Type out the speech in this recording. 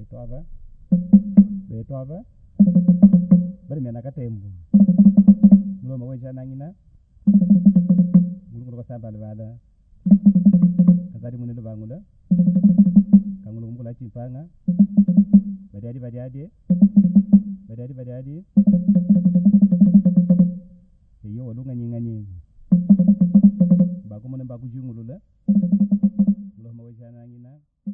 Betova bari mena katembu mulo mawe jana ngina mulo ko sambal bala kazari munelo bangula kangulo mukula chimpanga badiadi yo walunga nyingani baku mona baku jungulula mulo mawe jana ngina